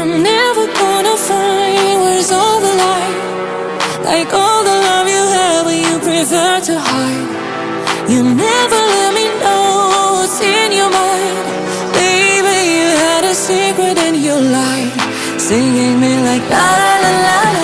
I'm never gonna find where's all the light. Like all the love you have, but you prefer to hide. You never let me know what's in your mind. Baby, you had a secret and you lied, singing me like la la la la la.